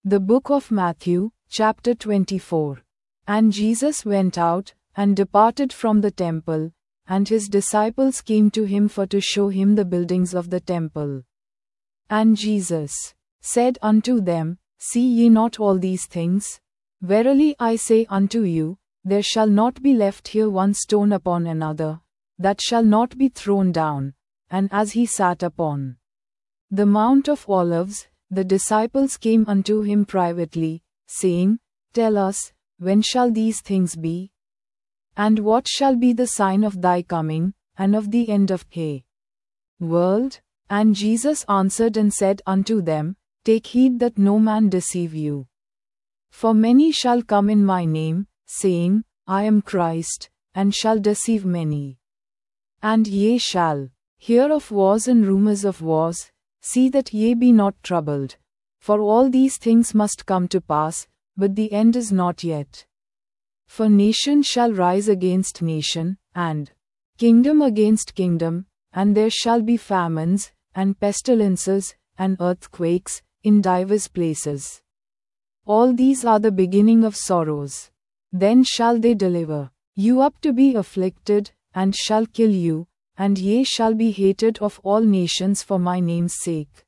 The book of Matthew, chapter 24. And Jesus went out, and departed from the temple, and his disciples came to him for to show him the buildings of the temple. And Jesus said unto them, See ye not all these things? Verily I say unto you, there shall not be left here one stone upon another, that shall not be thrown down. And as he sat upon the Mount of Olives, the disciples came unto him privately, saying, Tell us, when shall these things be? And what shall be the sign of thy coming, and of the end of the world? And Jesus answered and said unto them, Take heed that no man deceive you. For many shall come in my name, saying, I am Christ, and shall deceive many. And ye shall hear of wars and rumors of wars. See that ye be not troubled. For all these things must come to pass, but the end is not yet. For nation shall rise against nation, and kingdom against kingdom, and there shall be famines, and pestilences, and earthquakes, in divers places. All these are the beginning of sorrows. Then shall they deliver you up to be afflicted, and shall kill you, and ye shall be hated of all nations for my name's sake.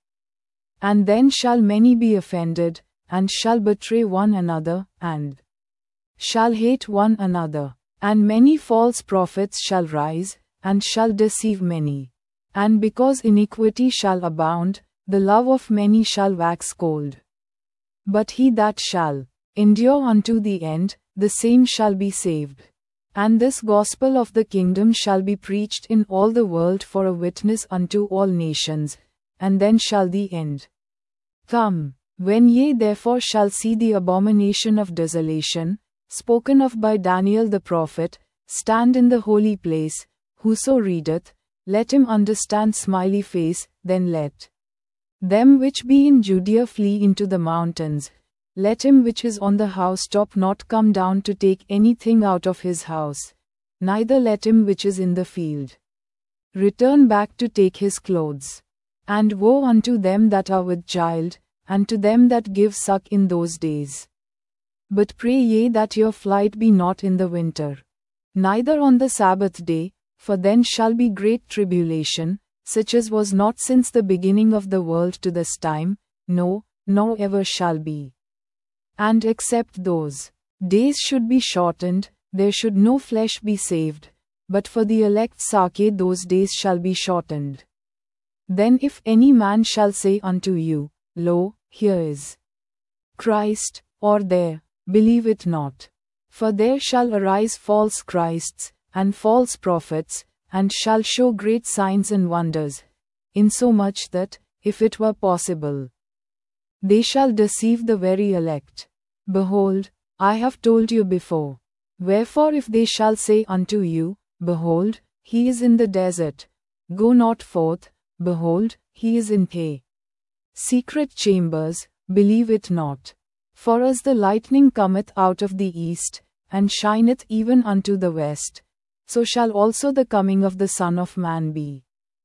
And then shall many be offended, and shall betray one another, and shall hate one another. And many false prophets shall rise, and shall deceive many. And because iniquity shall abound, the love of many shall wax cold. But he that shall endure unto the end, the same shall be saved. And this gospel of the kingdom shall be preached in all the world for a witness unto all nations, and then shall the end come. When ye therefore shall see the abomination of desolation, spoken of by Daniel the prophet, stand in the holy place, whoso readeth, let him understand. Smiley face. Then let them which be in Judea flee into the mountains. Let him which is on the housetop not come down to take anything out of his house, neither let him which is in the field return back to take his clothes. And woe unto them that are with child, and to them that give suck in those days. But pray ye that your flight be not in the winter, neither on the Sabbath day, for then shall be great tribulation, such as was not since the beginning of the world to this time, no, nor ever shall be. And except those days should be shortened, there should no flesh be saved, but for the elect Sake those days shall be shortened. Then if any man shall say unto you, Lo, here is Christ, or there, believe it not. For there shall arise false Christs, and false prophets, and shall show great signs and wonders, insomuch that, if it were possible, they shall deceive the very elect. Behold, I have told you before. Wherefore if they shall say unto you, Behold, he is in the desert, go not forth, behold, he is in the secret chambers, believe it not. For as the lightning cometh out of the east, and shineth even unto the west, so shall also the coming of the Son of Man be.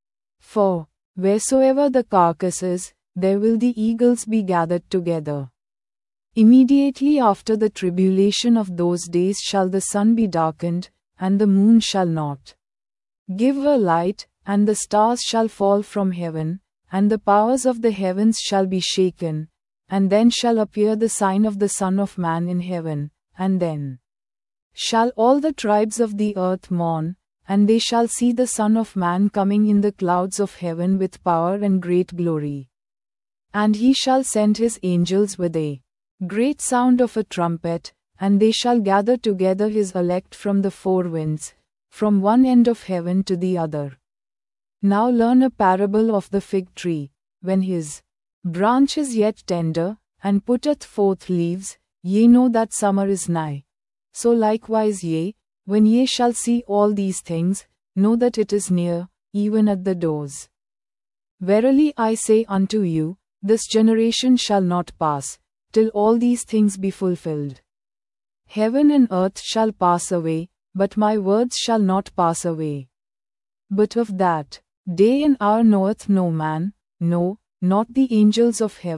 For wheresoever the carcass is, there will the eagles be gathered together. Immediately after the tribulation of those days shall the sun be darkened, and the moon shall not give her light, and the stars shall fall from heaven, and the powers of the heavens shall be shaken. And then shall appear the sign of the Son of Man in heaven, and then shall all the tribes of the earth mourn, and they shall see the Son of Man coming in the clouds of heaven with power and great glory. And he shall send his angels with a great sound of a trumpet, and they shall gather together his elect from the four winds, from one end of heaven to the other. Now learn a parable of the fig tree. When his branch is yet tender, and putteth forth leaves, ye know that summer is nigh. So likewise ye, when ye shall see all these things, know that it is near, even at the doors. Verily I say unto you, this generation shall not pass, till all these things be fulfilled. Heaven and earth shall pass away, but my words shall not pass away. But of that day and hour knoweth no man, no, not the angels of heaven,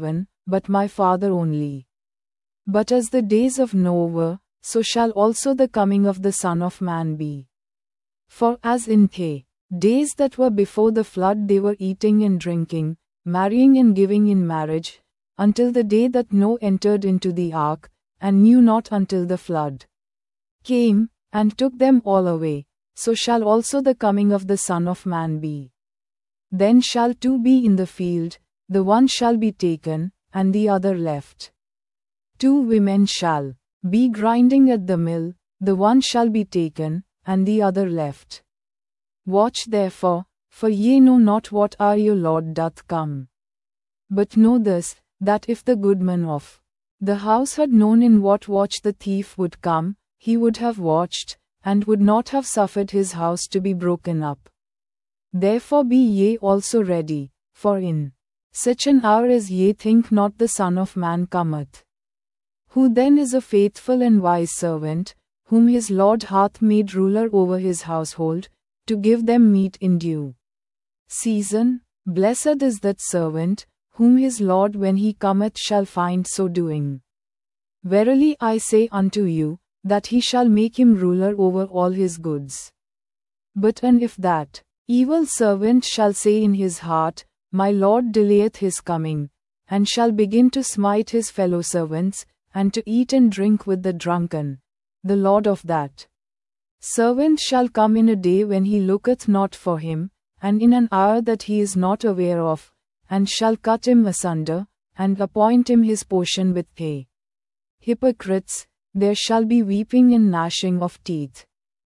but my Father only. But as the days of Noah were, so shall also the coming of the Son of Man be. For as in the days that were before the flood they were eating and drinking, marrying and giving in marriage, until the day that Noah entered into the ark, and knew not until the flood came, and took them all away, so shall also the coming of the Son of Man be. Then shall two be in the field, the one shall be taken, and the other left. Two women shall be grinding at the mill, the one shall be taken, and the other left. Watch therefore, for ye know not what hour your Lord doth come. But know this, that if the goodman of the house had known in what watch the thief would come, he would have watched, and would not have suffered his house to be broken up. Therefore be ye also ready, for in such an hour as ye think not the Son of Man cometh. Who then is a faithful and wise servant, whom his Lord hath made ruler over his household, to give them meat in due season? Blessed is that servant, whom his Lord when he cometh shall find so doing. Verily I say unto you, that he shall make him ruler over all his goods. But and if that evil servant shall say in his heart, My Lord delayeth his coming, and shall begin to smite his fellow servants, and to eat and drink with the drunken, the Lord of that servant shall come in a day when he looketh not for him, and in an hour that he is not aware of, and shall cut him asunder, and appoint him his portion with the hypocrites. There shall be weeping and gnashing of teeth.